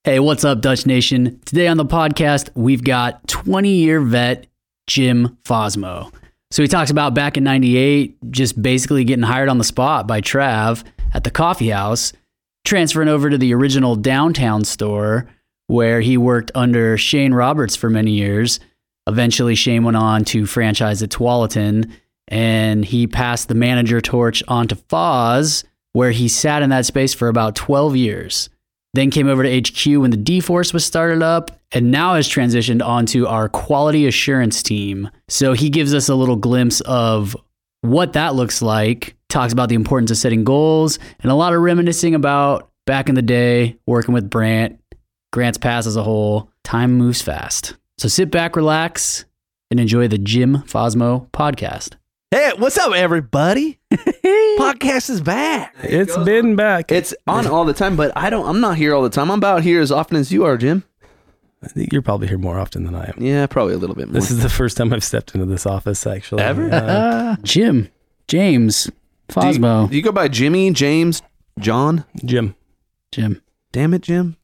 Hey, what's up, Dutch Nation? Today on the podcast, we've got 20-year vet Jim Fosmo. So he talks about back in 98, just basically getting hired on the spot by Trav at the coffee house, transferring over to the original downtown store where he worked under Shane Roberts for many years. Eventually, Shane went on to franchise at Tualatin, and he passed the manager torch on to Foz, where he sat in that space for about 12 years. Then came over to HQ when the D-Force was started up, and now has transitioned onto our quality assurance team. So he gives us a little glimpse of what that looks like, talks about the importance of setting goals, and a lot of reminiscing about back in the day, working with Grants Pass as a whole. Time moves fast. So sit back, relax, and enjoy the Jim Fosmo podcast. Hey, what's up, everybody? Podcast is back. It's been back. It's on all the time, but I'm not here all the time. I'm about here as often as you are, Jim. I think you're probably here more often than I am. Yeah, probably a little bit more. This is the first time I've stepped into this office, actually. Ever? James Fosmo. Do you go by Jimmy, James, John? Jim. Damn it, Jim.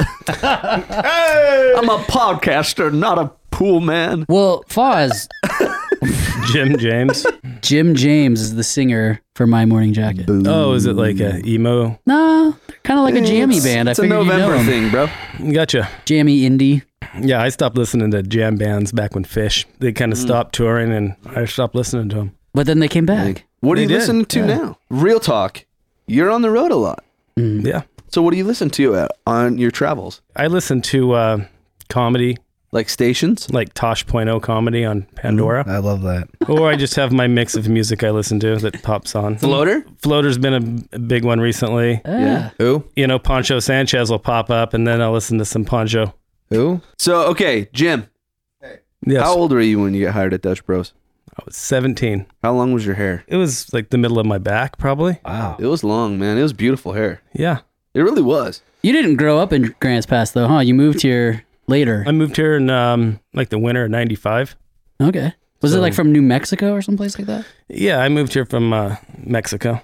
Hey! I'm a podcaster, not a pool man. Well, Foz, Jim James. Jim James is the singer for My Morning Jacket. Boom. Oh, is it like a emo? No, kind of like a jammy band. It's a November thing, bro. Gotcha. Jammy indie. Yeah, I stopped listening to jam bands back when Fish. They kind of stopped touring, and I stopped listening to them. But then they came back. What are you They did, listening to yeah. now? Real talk. You're on the road a lot. Yeah. So what do you listen to on your travels? I listen to comedy, Like stations? like Tosh.0 comedy on Pandora. I love that. Or I just have my mix of music I listen to that pops on. Floater? Floater's been a big one recently. Yeah. Who? You know, Poncho Sanchez will pop up, and then I'll listen to some Poncho. Who? So, okay, Jim, Yes. how old were you when you got hired at Dutch Bros? I was 17. How long was your hair? It was like the middle of my back, probably. Wow. It was long, man. It was beautiful hair. Yeah. It really was. You didn't grow up in Grants Pass, though, huh? You moved here later. I moved here in like the winter of 95. Okay. Was it So- like from New Mexico or someplace like that? Yeah, I moved here from Mexico.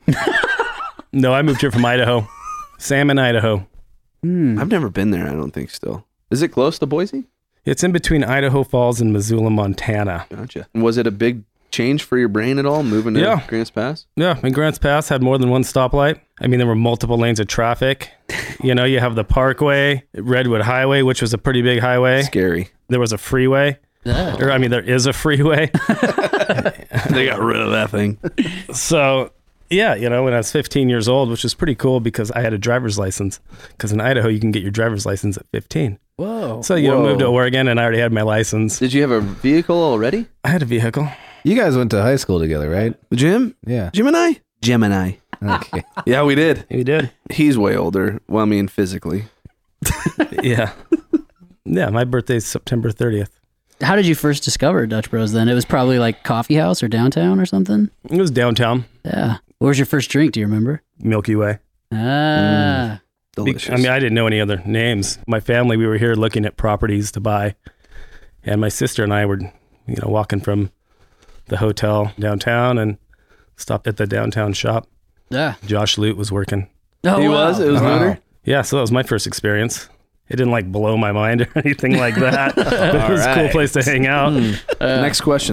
No, I moved here from Idaho. Salmon, Idaho. I've never been there, I don't think still. Is it close to Boise? It's in between Idaho Falls and Missoula, Montana. Gotcha. Was it a big change for your brain at all, moving to Yeah. Grants Pass? Yeah, and Grants Pass had more than one stoplight. I mean, there were multiple lanes of traffic. You know, you have the Parkway, Redwood Highway, which was a pretty big highway. Scary. There was a freeway. Or, I mean, there is a freeway. They got rid of that thing. So, yeah, you know, when I was 15 years old, which was pretty cool because I had a driver's license. Because in Idaho, you can get your driver's license at 15. Whoa. So, you know, Whoa. moved to Oregon and I already had my license. Did you have a vehicle already? I had a vehicle. You guys went to high school together, right? Jim? Yeah. Gemini? Gemini. Okay. Yeah, we did. We did. He's way older. Well, I mean, physically. Yeah. Yeah, my birthday's September 30th. How did you first discover Dutch Bros then? It was probably like coffee house or downtown or something? It was downtown, Yeah. What was your first drink? Do you remember? Milky Way. Ah. Delicious. I mean, I didn't know any other names. My family, we were here looking at properties to buy. And my sister and I were, you know, walking from the hotel downtown and stopped at the downtown shop. Yeah. Josh Lute was working. Oh, He wow. was? It was Wow. Lunar? Yeah, so that was my first experience. It didn't like blow my mind or anything like that. But it was a cool right. place to hang out. Next question.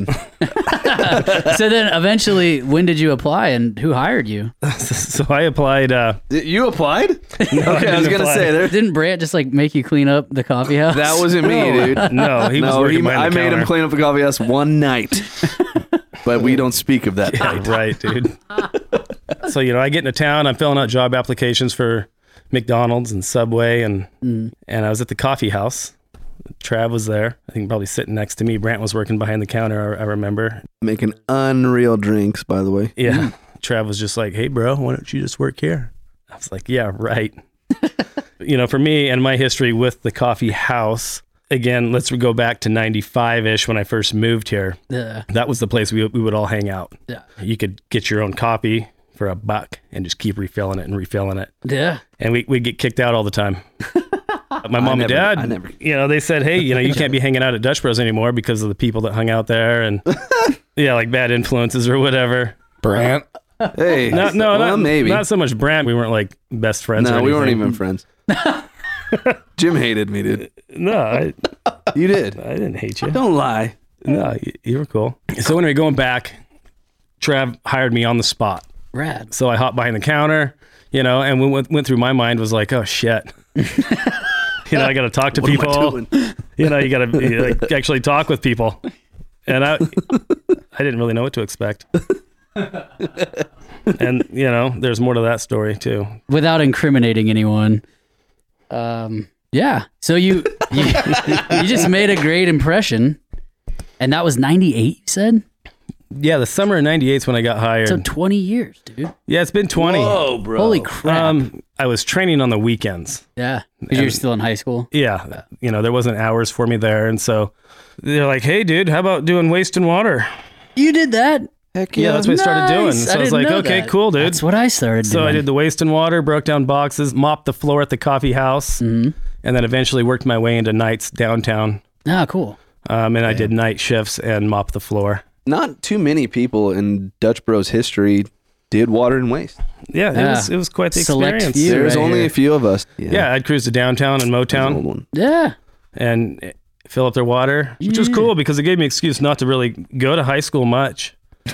So then eventually, when did you apply and who hired you? So I applied. You applied? Okay, I was didn't going to apply. say there. Didn't Brant just like make you clean up the coffee house? That wasn't me, dude. No, he was No, working behind I the made him counter. clean up the coffee house one night. But we don't speak of that. Yeah, right, dude. So, you know, I get into town, I'm filling out job applications for McDonald's and Subway, and I was at the coffee house. Trav was there. I think probably sitting next to me. Brant was working behind the counter, I remember. Making unreal drinks, by the way. Yeah. Trav was just like, hey, bro, why don't you just work here? I was like, yeah, right. You know, for me and my history with the coffee house, again, let's go back to 95-ish when I first moved here. Yeah. That was the place we would all hang out. Yeah. You could get your own coffee for $1 and just keep refilling it and refilling it. Yeah. And we'd get kicked out all the time. My mom and dad, you know, they said, hey, you know, you can't be hanging out at Dutch Bros anymore because of the people that hung out there and yeah, like bad influences or whatever. Brant. Hey, Not maybe. Not so much Brant. We weren't like best friends. No, or we weren't anything. even friends. Jim hated me, dude. No, You did. I didn't hate you. Don't lie. No, you were cool. So anyway, going back, Trav hired me on the spot. Rad. So I hopped behind the counter, and what went through my mind was like, oh shit. I got to talk to What am I people. doing? You got to actually talk with people. And I didn't really know what to expect. And, there's more to that story too. Without incriminating anyone. Yeah. So you just made a great impression. And that was 98, you said? Yeah, the summer of 98 is when I got hired. So 20 years, dude. Yeah, it's been 20. Whoa, bro. Holy crap. I was training on the weekends. Yeah. Because you're still in high school. Yeah. There wasn't hours for me there. And so they're like, hey, dude, how about doing waste and water? You did that? Heck Yeah, that's what I started doing. Nice. So I was didn't like, know okay, that. cool, dude. That's what I started doing. So I did the waste and water, broke down boxes, mopped the floor at the coffee house, and then eventually worked my way into nights downtown. Ah, cool. And I did night shifts and mopped the floor. Not too many people in Dutch Bros history did water and waste. Yeah, Yeah. it was quite the Select experience. few. There's right only here. a few of us. Yeah, I'd cruise to downtown and There's an old Motown one. Yeah. and fill up their water, which was cool because it gave me an excuse not to really go to high school much.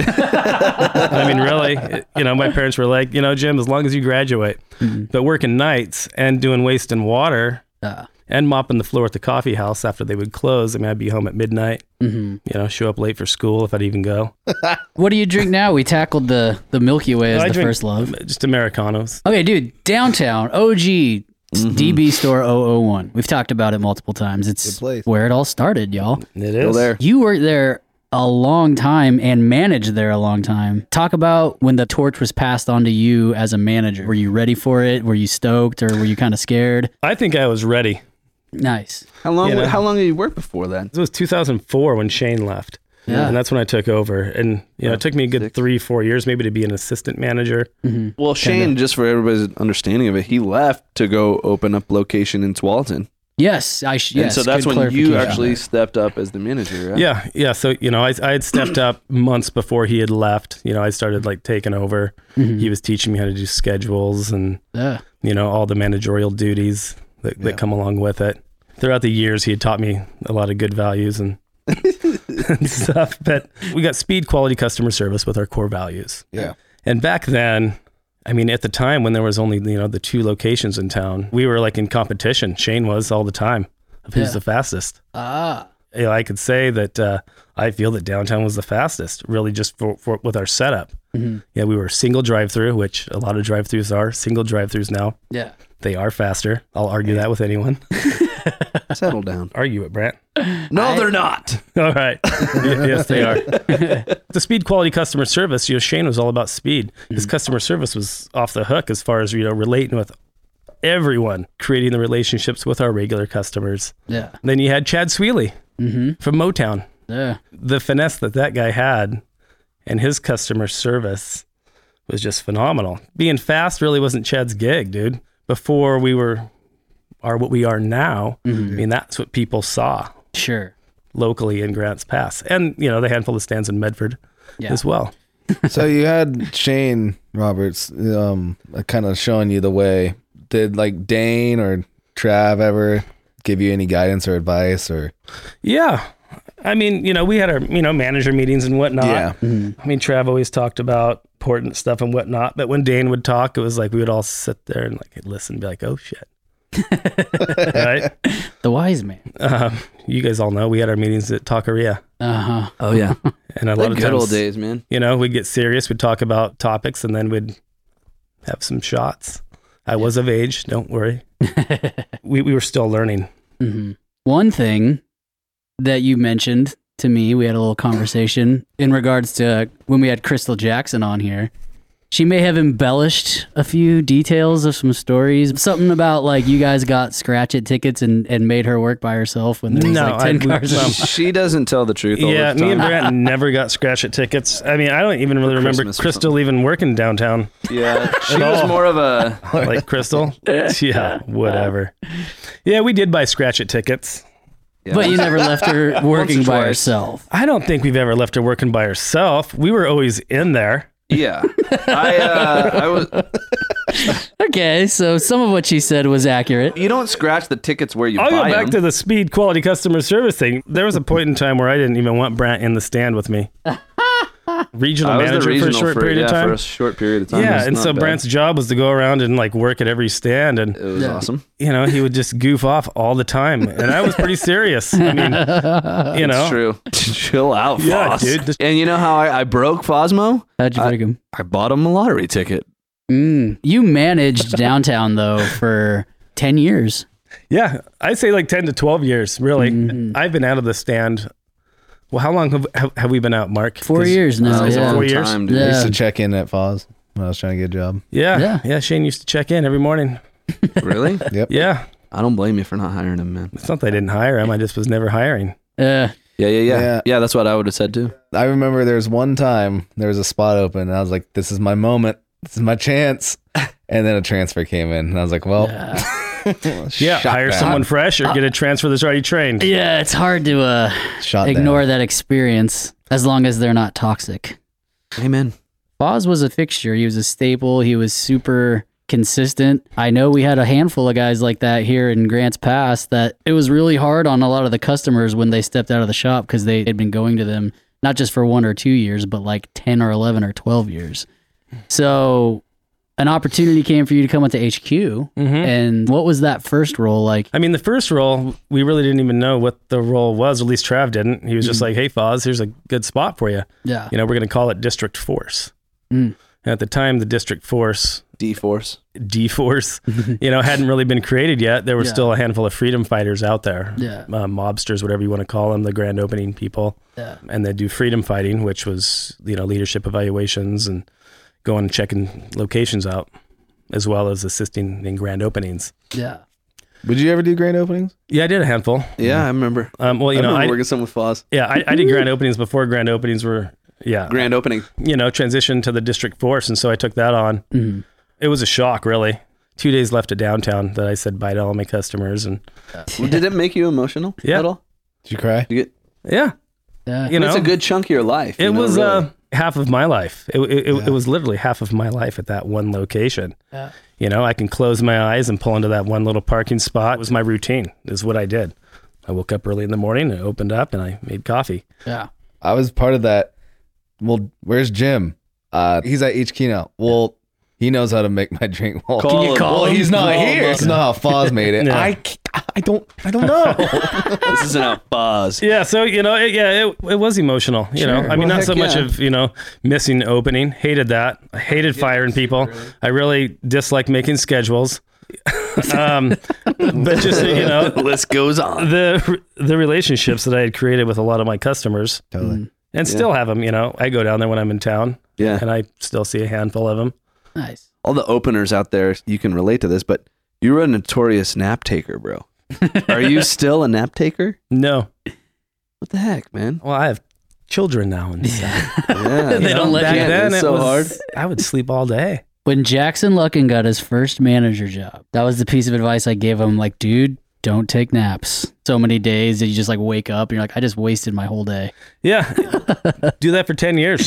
I mean, really, my parents were like, Jim, as long as you graduate. But working nights and doing waste and water and mopping the floor at the coffee house after they would close. I mean, I'd be home at midnight, show up late for school if I'd even go. What do you drink now? We tackled the Milky Way as I the drink first love. Just Americanos. Okay, dude, downtown, OG, DB Store 001. We've talked about it multiple times. It's Good place. where it all started, y'all. It Still is. there. You worked there a long time and managed there a long time. Talk about when the torch was passed on to you as a manager. Were you ready for it? Were you stoked or were you kind of scared? I think I was ready. Nice. How long? You know. How long did you work before that? It was 2004 when Shane left. Yeah. And that's when I took over. And, it took me a good 3-4 years maybe to be an assistant manager. Well, Shane, just for everybody's understanding of it, he left to go open up location in Tualatin. Yes. And Yes, so that's good when you clarification. actually stepped up as the manager, right? Yeah. Yeah. So, I had stepped up months before he had left. I started taking over. He was teaching me how to do schedules and, Yeah. all the managerial duties that come along with it. Throughout the years, he had taught me a lot of good values and stuff. But we got speed, quality, customer service with our core values. Yeah. And back then, I mean, at the time when there was only, the 2 locations in town, we were in competition. Shane was all the time of who's Yeah. the fastest. Ah. I could say that I feel that downtown was the fastest, really just for with our setup. Yeah, we were single drive-through, which a lot of drive-throughs are single drive-throughs now. Yeah. They are faster. I'll argue that with anyone. Settle down. Argue it, Brant. No, they're not. All right. Yes, they are. The speed, quality, customer service, Shane was all about speed. His customer service was off the hook as far as, relating with everyone, creating the relationships with our regular customers. Yeah. Then you had Chad Sweely from Motown. Yeah. The finesse that guy had and his customer service was just phenomenal. Being fast really wasn't Chad's gig, dude. Before we are what we are now, I mean, that's what people saw Sure. locally in Grants Pass. And, the handful of stands in Medford as well. So you had Shane Roberts kind of showing you the way. Did Dane or Trav ever give you any guidance or advice or? Yeah. I mean, we had our, manager meetings and whatnot. Yeah. I mean, Trav always talked about important stuff and whatnot. But when Dane would talk, it was we would all sit there and listen and be like, oh, shit. Right? The wise man. You guys all know we had our meetings at Taqueria. Uh-huh. Oh, yeah. And a The lot of good times, old days, man. we'd get serious. We'd talk about topics and then we'd have some shots. I was of age. Don't worry. We were still learning. One thing that you mentioned to me, we had a little conversation in regards to when we had Crystal Jackson on here. She may have embellished a few details of some stories. Something about you guys got scratch-it tickets and made her work by herself when there was No, 10 cars. She doesn't tell the truth all Yeah, the time. me and Brant never got scratch-it tickets. I mean, I don't even really remember Christmas or Crystal even working downtown. Yeah, she At was all. more of a... Like Crystal? Yeah, whatever. Yeah, we did buy scratch-it tickets. Yeah. But you never left her working by twice. herself. I don't think we've ever left her working by herself. We were always in there. Yeah. I was. Okay, so some of what she said was accurate. You don't scratch the tickets where you I'll buy go back them. to the speed, quality, customer service thing. There was a point in time where I didn't even want Brant in the stand with me. Regional I was the manager regional for a short period of for time. a short period of time. It Yeah, was and not so bad. Brant's job was to go around and like work at every stand, and It was awesome. you know, he would just goof off all the time, and I was pretty serious. I mean, you know, It's true. Chill out, Yeah, Foz. dude, just- And you know how I broke Fosmo? How'd you break him? I bought him a lottery ticket. You managed downtown though for 10 years. yeah, I'd say like 10 to 12 years, really. Mm-hmm. I've been out of the stand. Well, how long have we been out, Mark? 4 years now. It's a Yeah. long 4 years? time, dude. I used Yeah. to check in at Foz when I was trying to get a job. Yeah. Shane used to check in every morning. Really? Yep. Yeah. I don't blame you for not hiring him, man. It's not that I didn't hire him. I just was never hiring. Yeah, Yeah. Yeah, that's what I would have said too. I remember there was one time there was a spot open and I was like, this is my moment. This is my chance. And then a transfer came in and I was like, well, Yeah, shot hire down. someone fresh or get a transfer that's already trained. Yeah, it's hard to Shot ignore down. that experience as long as they're not toxic. Amen. Foz was a fixture. He was a staple. He was super consistent. I know we had a handful of guys like that here in Grants Pass that it was really hard on a lot of the customers when they stepped out of the shop because they had been going to them not just for 1 or 2 years, but like 10 or 11 or 12 years. So an opportunity came for you to come into HQ. And what was that first role like? I mean, the first role, we really didn't even know what the role was, or at least Trav didn't. He was just like, hey, Foz, here's a good spot for you. Yeah. You know, we're going to call it District Force. And at the time, the District Force, D-Force. D-Force, you know, hadn't really been created yet. There were still a handful of freedom fighters out there. Yeah. Mobsters, whatever you want to call them, the grand opening people. Yeah. And they do freedom fighting, which was, you know, leadership evaluations and going and checking locations out, as well as assisting in grand openings. Yeah. Would you ever do grand openings? Yeah, I did a handful. Yeah, I remember. Well, I you know, remember working some with Foz. I did grand openings before grand openings were, Grand opening. you know, transitioned to the District Force. And so I took that on. It was a shock, really. 2 days left at downtown that I said bye to all my customers. And Did it make you emotional Yeah. at all? Did you cry? You get, yeah, Yeah. you know, it's a good chunk of your life. it you know, was really. half of my life. It was literally half of my life at that one location. Yeah. You know, I can close my eyes and pull into that one little parking spot. It was my routine, is what I did. I woke up early in the morning and opened up and I made coffee. Yeah. I was part of that. Well, where's Jim? He's at HQ now. Well, he knows how to make my drink. Well, Can you well, call him? he's not Call here. him. It's not how Foz made it. Yeah. I don't know. This isn't a Foz. Yeah, so you know, it was emotional. You know, I mean, Well, not so heck much yeah. of missing opening. Hated that. I hated firing people. I really disliked making schedules. But just The list goes on. the relationships that I had created with a lot of my customers, Totally. and still have them. You know, I go down there when I'm in town, Yeah. and I still see a handful of them. Nice. All the openers out there, you can relate to this, but you were a notorious nap taker, bro. Are you still a nap taker? No, What the heck, man? well, I have children now, and Yeah, They don't let back you. then It's it so was hard. I would sleep all day. When Jackson Luckin got his first manager job, that was the piece of advice I gave him. Like, dude, don't take naps. So many days that you just like wake up and you're like, I just wasted my whole day. Yeah, do that for 10 years.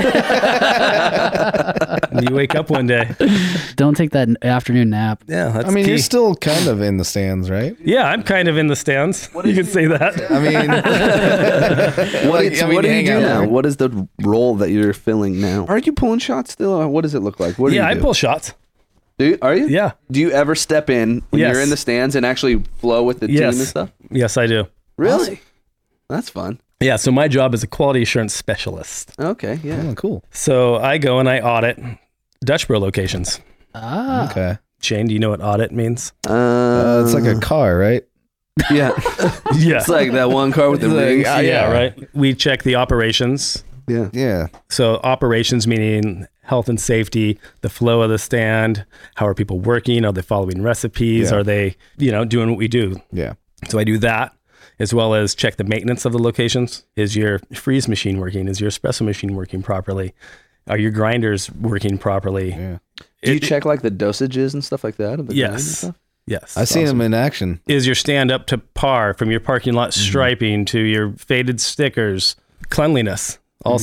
And you wake up one day. Don't take that afternoon nap. Yeah, that's I mean, key. you're still kind of in the stands, right? Yeah, I'm kind of in the stands. You can say that. I mean, What, Like, do, I mean, what do you hang do out now? there. What is the role that you're filling now? Are you pulling shots still? Or what does it look like? What do Yeah, you I do? pull shots. Are you? Yeah. Do you ever step in when Yes. you're in the stands and actually flow with the team and Yes. stuff? Yes, I do. Really? That's fun. Yeah, so my job is a quality assurance specialist. Okay, yeah. oh, cool. So I go and I audit Dutch Bro locations. Ah. Okay. Shane, do you know what audit means? It's like a car, right? yeah. Yeah. It's like that one car with the It's like, rings. ah, yeah, right. We check the operations. Yeah. Yeah. So operations meaning health and safety, the flow of the stand, how are people working? Are they following recipes? Yeah. Are they, doing what we do? Yeah. So I do that, as well as check the maintenance of the locations. Is your freeze machine working? Is your espresso machine working properly? Are your grinders working properly? Yeah. Do you check like the dosages and stuff like that? Of the grind and Yes. stuff? Yes. I've seen them in action. Is your stand up to par from your parking lot striping to your faded stickers? Cleanliness also.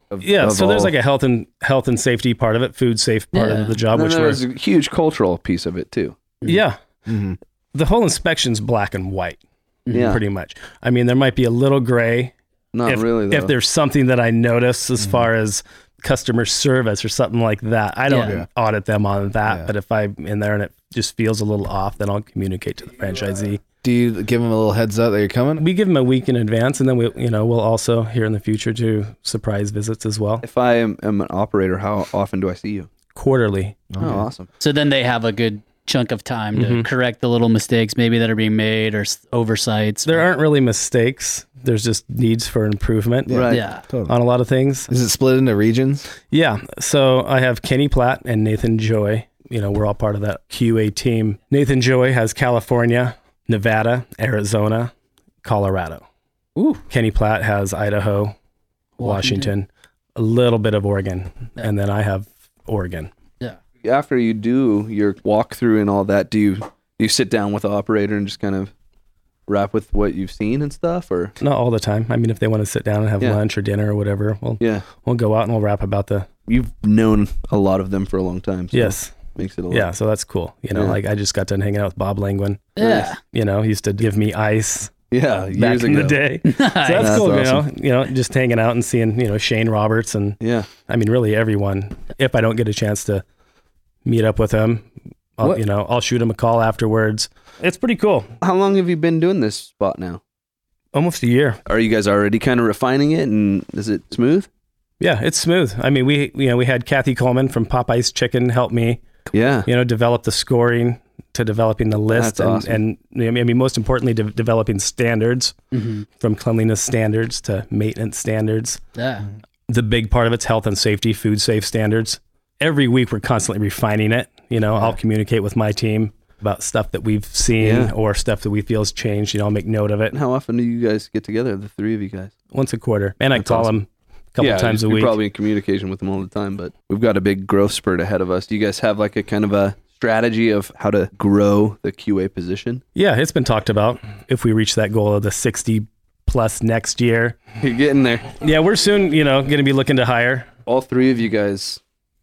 Yeah, so there's all. like a health and safety part of it, food safe part Yeah. of the job, And which then we're there's a huge cultural piece of it too. yeah. Mm-hmm. The whole inspection's black and white, Yeah, pretty much. I mean, there might be a little gray not if, really. Though. if there's something that I notice as far as customer service or something like that. I don't Yeah. audit them on that, Yeah. but if I'm in there and it just feels a little off, then I'll communicate to the franchisee. Do you give them a little heads up that you're coming? We give them a week in advance, and then we'll also here in the future do surprise visits as well, if I am an operator, how often do I see you? quarterly. Oh, awesome. So then they have a good chunk of time to Mhm. correct the little mistakes maybe that are being made or oversights. There aren't really mistakes. There's just needs for improvement Yeah. Right. Yeah. Totally. on a lot of things. Is it split into regions? Yeah. So I have Kenny Platt and Nathan Joy. We're all part of that QA team. Nathan Joy has California, Nevada, Arizona, Colorado. Ooh. Kenny Platt has Idaho, Washington, a little bit of Oregon, and then I have Oregon. Yeah. After you do your walkthrough and all that, do you sit down with the operator and just kind of wrap with what you've seen and stuff, or Not all the time. I mean, if they want to sit down and have Yeah. lunch or dinner or whatever, yeah, we'll go out and we'll rap about the you've known a lot of them for a long time. So yes. makes it a lot. Yeah, so that's cool. Yeah. Like I just got done hanging out with Bob Langwin. Yeah. He used to give me ice yeah, years back in ago. the day. So that's That's cool, awesome. just hanging out and seeing, Shane Roberts and Yeah, I mean really everyone. If I don't get a chance to meet up with him, What- I'll shoot him a call afterwards. It's pretty cool. how long have you been doing this spot now? Almost a year. Are you guys already kind of refining it, and is it smooth? Yeah, it's smooth. I mean, we had Kathy Coleman from Popeye's Chicken help me, Yeah, develop the scoring to developing the list That's awesome. and I mean most importantly developing standards Mhm. from cleanliness standards to maintenance standards. Yeah. The big part of it's health and safety, food safe standards. Every week we're constantly refining it. I'll communicate with my team about stuff that we've seen Yeah. or stuff that we feel has changed. I'll make note of it and how often do you guys get together, the three of you guys? once a quarter. And I That's call awesome. them a couple times a you're week. probably in communication with them all the time, but we've got a big growth spurt ahead of us. Do you guys have like a kind of a strategy of how to grow the QA position? Yeah, it's been talked about if we reach that goal of the 60 plus next year. You're getting there. Yeah, we're soon, going to be looking to hire. All three of you guys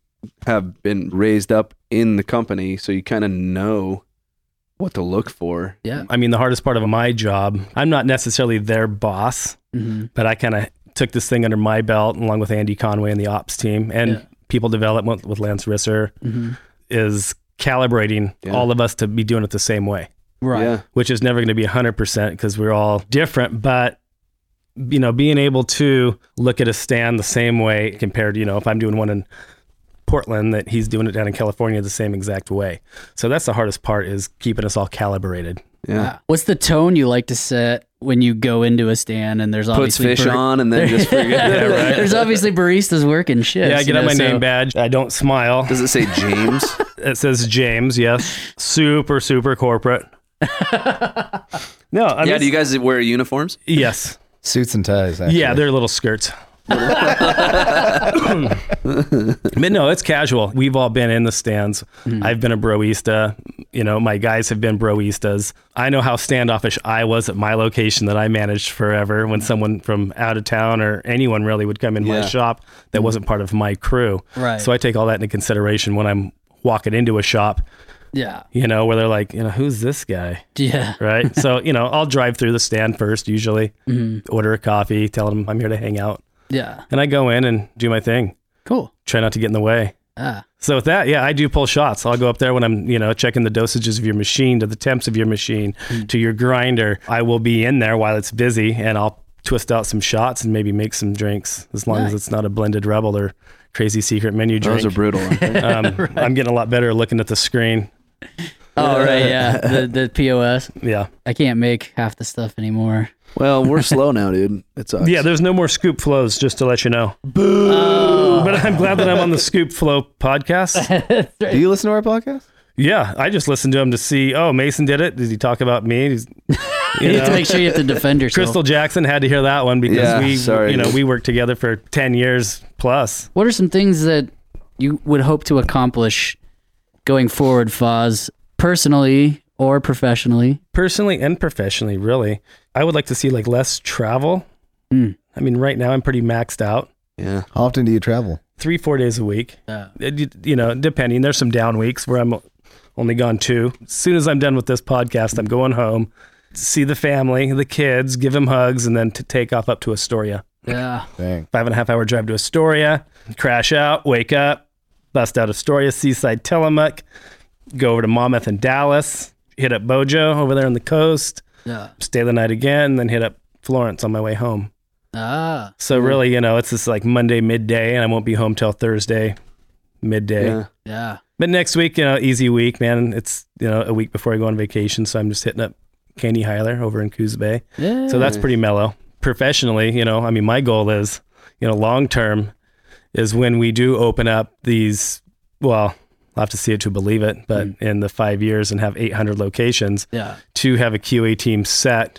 have been raised up in the company, so you kind of know what to look for. Yeah. I mean, the hardest part of my job, I'm not necessarily their boss, Mhm. but I kind of took this thing under my belt along with Andy Conway and the ops team and Yeah. people development with Lance Risser Mhm. is calibrating Yeah. all of us to be doing it the same way, Right. Yeah, which is never going to be 100% because we're all different, but being able to look at a stand the same way compared to, if I'm doing one in Portland, that he's doing it down in California the same exact way. So that's the hardest part is keeping us all calibrated. yeah. What's the tone you like to set when you go into a stand and there's Puts obviously fish on and then just forget. Yeah, right. There's obviously baristas working shifts. Yeah, I get out my so- name badge. I don't smile. Does it say James? It says James, yes. Super, super corporate. No, I mean, Yeah, do you guys wear uniforms? yes. Suits and ties. Actually. Yeah, they're little skirts. But no, it's casual. We've all been in the stands. I've been a broista. My guys have been broistas. I know how standoffish I was at my location that I managed forever when someone from out of town or anyone really would come in my Yeah. shop that wasn't part of my crew. Right. So I take all that into consideration when I'm walking into a shop, Yeah. where they're like, who's this guy? Yeah. Right. So, I'll drive through the stand first, usually, Mhm. order a coffee, tell them I'm here to hang out. Yeah. And I go in and do my thing. Cool. Try not to get in the way. Ah. So with that, yeah, I do pull shots. I'll go up there when I'm, checking the dosages of your machine, to the temps of your machine, to your grinder. I will be in there while it's busy and I'll twist out some shots and maybe make some drinks as long as Nice. it's not a blended rebel or crazy secret menu drink. Those are brutal. Aren't they? I'm getting a lot better at looking at the screen. Oh, right. Yeah. The POS. Yeah. I can't make half the stuff anymore. Well, we're slow now, dude. It sucks. Yeah, there's no more scoop flows, just to let you know. Oh. But I'm glad that I'm on the Scoop Flow podcast. Do you listen to our podcast? Yeah, I just listened to him to see, Mason did it. Did he talk about me? You have to make sure you have to defend yourself. Crystal Jackson had to hear that one because Yeah, sorry, dude. we worked together for 10 years plus. What are some things that you would hope to accomplish going forward, Foz, personally or professionally? Personally and professionally, really. I would like to see less travel. Mm. I mean, right now I'm pretty maxed out. Yeah. How often do you travel? 3-4 days a week. Yeah. Depending. There's some down weeks where I'm only gone 2. As soon as I'm done with this podcast, I'm going home to see the family, the kids, give them hugs, and then to take off up to Astoria. Yeah. Dang. 5.5-hour drive to Astoria, crash out, wake up, bust out Astoria, Seaside, Tillamook, go over to Monmouth and Dallas, hit up Bojo over there on the coast, Yeah. stay the night again, and then hit up Florence on my way home. Ah. So really, it's just like Monday midday, and I won't be home till Thursday midday. Yeah. Yeah. But next week, easy week, man. It's, a week before I go on vacation. So I'm just hitting up Candy Heiler over in Coos Bay. Yeah. So that's pretty mellow. Professionally, my goal is, long term is when we do open up these, well, I'll have to see it to believe it, but in the 5 years and have 800 locations, Yeah. to have a QA team set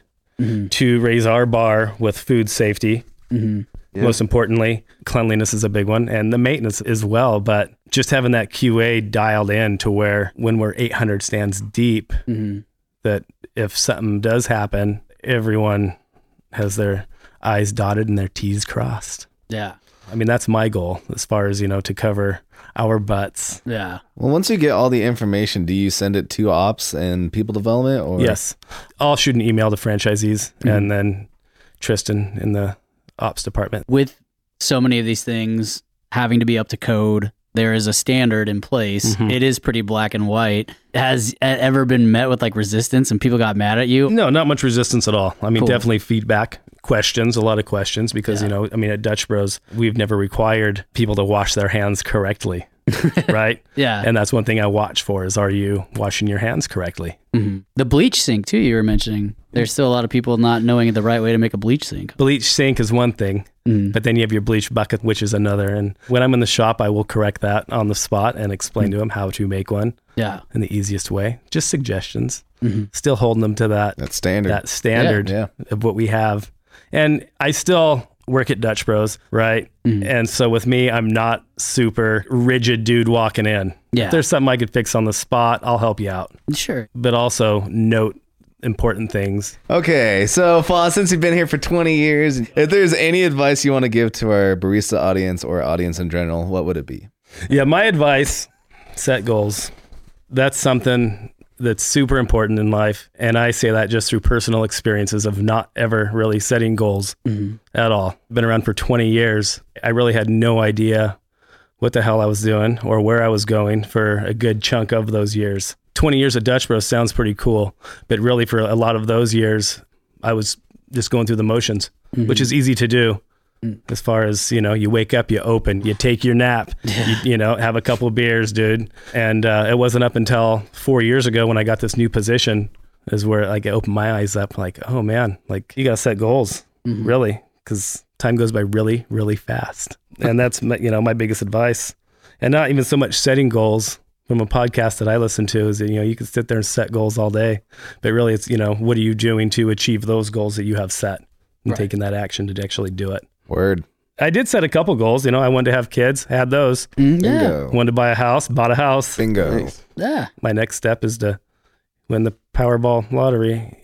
to raise our bar with food safety. Mm-hmm. Yeah. Most importantly, cleanliness is a big one, and the maintenance as well. But just having that QA dialed in to where when we're 800 stands deep, that if something does happen, everyone has their I's dotted and their T's crossed. Yeah. I mean, that's my goal as far as, to cover our butts. Yeah. Well, once you get all the information, do you send it to ops and people development? Or Yes. I'll shoot an email to franchisees and then Tristan in the ops department. With so many of these things having to be up to code, there is a standard in place. It is pretty black and white. Has it ever been met with like resistance and people got mad at you? No, not much resistance at all. I mean, Cool. definitely feedback, questions, a lot of questions because, at Dutch Bros, we've never required people to wash their hands correctly, right? Yeah. And that's one thing I watch for is, are you washing your hands correctly? The bleach sink too, you were mentioning. There's still a lot of people not knowing the right way to make a bleach sink. Bleach sink is one thing, but then you have your bleach bucket, which is another. And when I'm in the shop, I will correct that on the spot and explain to them how to make one Yeah. in the easiest way. Just suggestions. Still holding them to that standard. Yeah. of what we have. And I still work at Dutch Bros, right? And so with me, I'm not super rigid dude walking in. Yeah. If there's something I could fix on the spot, I'll help you out. Sure. But also note important things. Okay, so Foz, since you've been here for 20 years, if there's any advice you want to give to our barista audience or audience in general, what would it be? Yeah, my advice, set goals. That's something that's super important in life. And I say that just through personal experiences of not ever really setting goals at all. Been around for 20 years. I really had no idea what the hell I was doing or where I was going for a good chunk of those years. 20 years at Dutch Bros sounds pretty cool, but really for a lot of those years, I was just going through the motions, which is easy to do. As far as, you wake up, you open, you take your nap, you have a couple of beers, dude. And it wasn't up until 4 years ago when I got this new position is where I opened my eyes up like, oh man, like you got to set goals, really, because time goes by really, really fast. And that's, my biggest advice. And not even so much setting goals from a podcast that I listen to is that, you can sit there and set goals all day, but really it's, what are you doing to achieve those goals that you have set and taking that action to actually do it. Word. I did set a couple goals. I wanted to have kids, had those. Yeah. Bingo. Wanted to buy a house, bought a house. Bingo. Nice. Yeah. My next step is to win the Powerball lottery.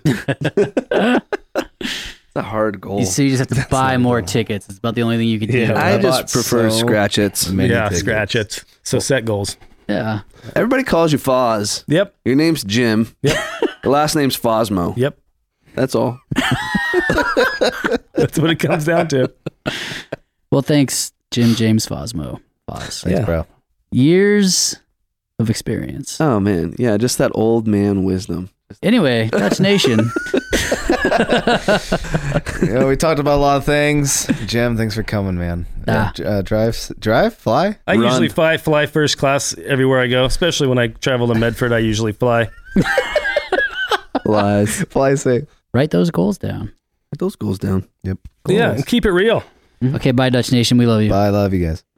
It's a hard goal. So you just have to buy more tickets. It's about the only thing you can do. Yeah. I I just bought prefer so scratch its. many Yeah, tickets. scratch it. So set goals. Yeah. Everybody calls you Foz. Yep. Your name's Jim. Yep. Your last name's Fosmo. Yep. That's all. That's what it comes down to. Well, thanks, Jim James Fosmo. Foz. Thanks, Yeah. bro. Years of experience. Oh man, yeah, just that old man wisdom. Anyway, Dutch Nation. We talked about a lot of things. Jim, thanks for coming, man. Drive, fly. I Run. usually fly first class everywhere I go, especially when I travel to Medford. I usually fly. Lies. Fly safe. Write those goals down. Put those goals down. Yep. Yeah, and keep it real. Okay, bye, Dutch Nation. We love you. Bye. Love you guys.